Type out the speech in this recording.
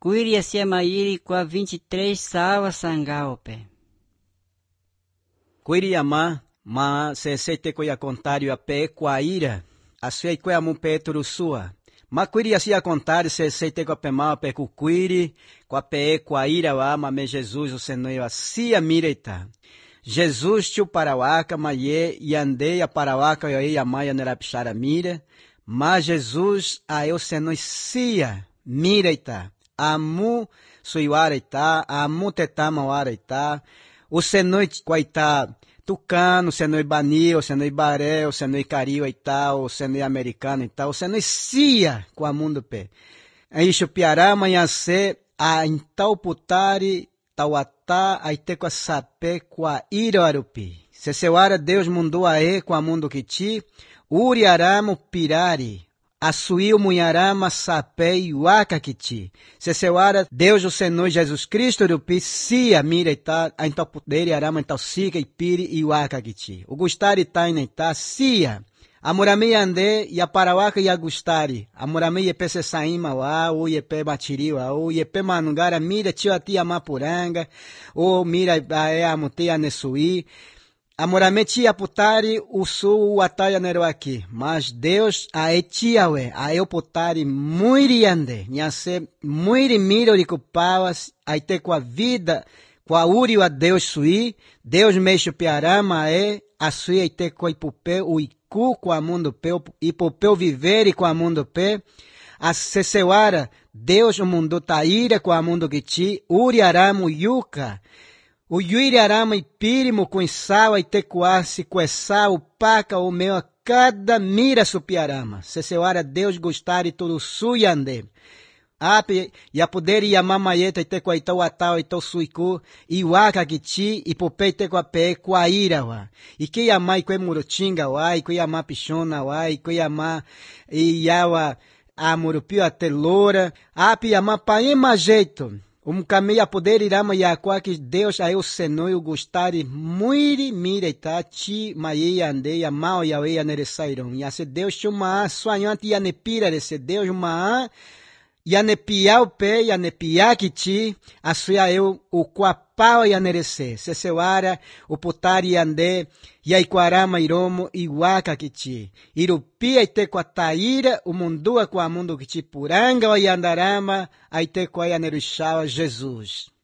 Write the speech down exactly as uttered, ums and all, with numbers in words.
Kuiria Siamairi kwa vinte e três sawa sangaope. Kuiriama, ma se se te koia contário a pé qua ira, a sui koia mu petro sua. Ma kuiria se a contário se se te koa pema pe ku kuiri, qua pé qua ira wa ma me Jesus o senoio a sia mireita. Jesus tiu parawaka ma ye yande a parawaka yo e a maia nerapishara mira, ma Jesus a eu senoi sia mireita. Amu suiwara ita, amu tetama wara ita, o senoi quaita tucano, o senoi bani, o senoi baré, o senoi cario ita, o senoi americano ita, o senoi sia com a mundo pe. Aisho piará manhã se a intau putari tauatá aite com a sapé com a irarupi. Se seuara Deus mundou a e com a mundo que ti, uriaramo pirari. Asuiu munharama sapé e waka kiti. Se seuara Deus o Senhor Jesus Cristo rupi sia mira ita a então poder arama então siga e piri e waka kiti. O gustari taina ita sia. Amorami ande e a parawaka e a gustari. Amorami e pese saima wa o e pe batiri wa o e pe manungara mira tio ati amapuranga o mira é amuti anesui. Amoramente a putari o sul o ataia nero aqui, mas Deus a etiawe a eu putari muiri ande, nhase muiri miro de cupawas, aite com a vida, com a uri a Deus sui, Deus mexo piarama é a sui aite com a ipupeu o iku com a mundo peu ipupeu viver e com a mundo pe, a seseuara Deus o mundo taira com a mundo que ti uri aramu yuka. O yuiri arama e pirimo com sal e tecuarse coeçá o paca o meu a cada mira supiarama. Se seuara Deus gostar e tudo sui ande. Ape e a poder e a mamaieta e tecuaitau atau e tau suiku e waka kiti e popei tecuapé coaira wa. E que yamai que murutinga wa e que yama pichona wa e que yama e yawa a murupio a telora. Ape yama paima jeito. Um caminho a poder irama e a que Deus a eu senoi o gostari muiri mireita ti maia ande a mal e a eia neresairon. E a se Deus chuma soanhante e a nepira desse Deus uma e a nepia o pé e a nepia que ti a suia eu o quapau e a nerese. Se seuara o putari ande e a iquarama iromo e waka que ti. Irupia e te com a taíra o mundua com a mundo que ti puranga e andarama a te com a neruxawa Jesus.